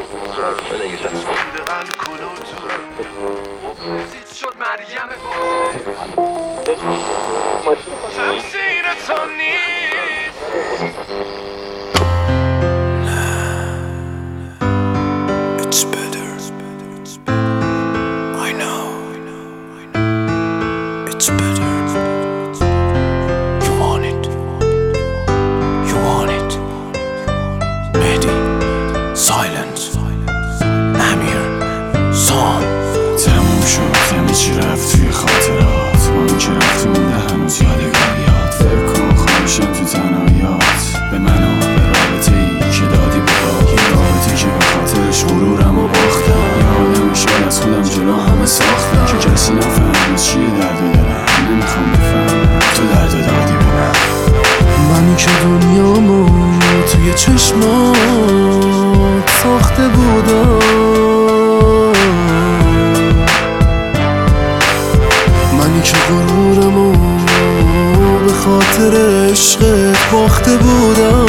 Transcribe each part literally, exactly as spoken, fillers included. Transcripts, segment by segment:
شد مریم تفسیر تو نیست. It's better. I know. It's better. You want it. You want it. Mehdi. Silence. Amir. Sam. تموم شد همه چی رفت توی خاطرات، با این که رفتی مونده هنوز یادگاریات. فکر کن خواهشم تو تنهاییات، به من و به رابطه ای که دادی به باد، یه رابطه که به خاطرش غرورم و باختم. یادم شد از خودم جلو همه ساختم که کسی نفهم چیه درد و دلم. نمیخوام بفهمم تو درد و دادی به من. منی که دنیامو توی چشمات ساخته بودم، منی که غرورمو به خاطر عشقت باخته بودم.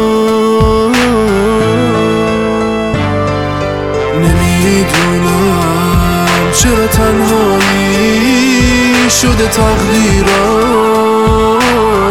نمیدونم چرا تنهایی شده تقدیرم،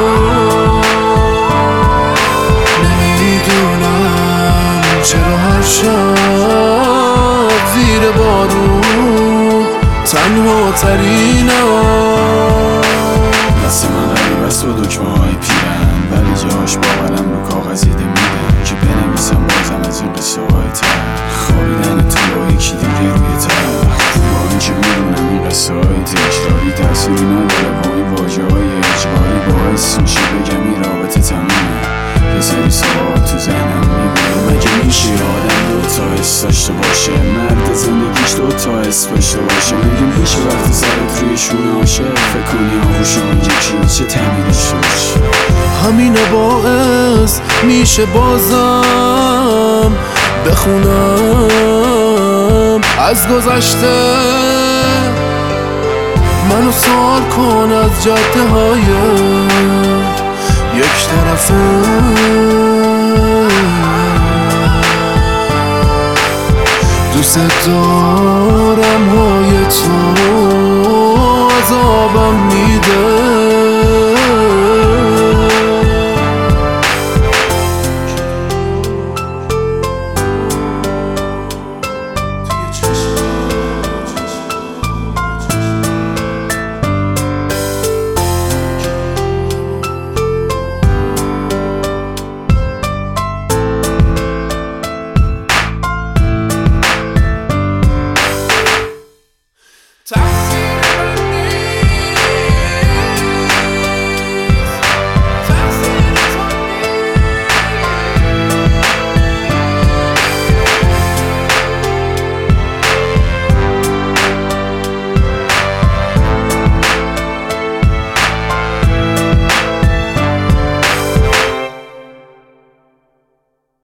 نمیدونم چرا هر شب زیر بارون تنها ترینم. دست من غریب است و دکمه های پیرن، ولی جاش با قلم رو کاغذ دیده میدم که بنویسم بازم از این قصه های تر. خوابیدن تو با یکی دیگه روی تر، با این که میدونم این قصه های تکراری تأثیری نداره، با این واژه های اجباری باعث میشه بگم این رابطه تمومه. یه سری سوال تو ذهنم میبینه، مگه میشه آدم دو تا حس داشته باشه؟ مرد زندگیش دو تا حس داشته باشه؟ مگه میشه وقتی سرت روی شونه باشه فکر کنی آغوشان یکی چه تعمی داشته باشه؟ همینو باعث میشه بازم بخونم از گذشته، منو سوال کن از جاده های یک طرفه. دوست دارم های تو عذابم میده،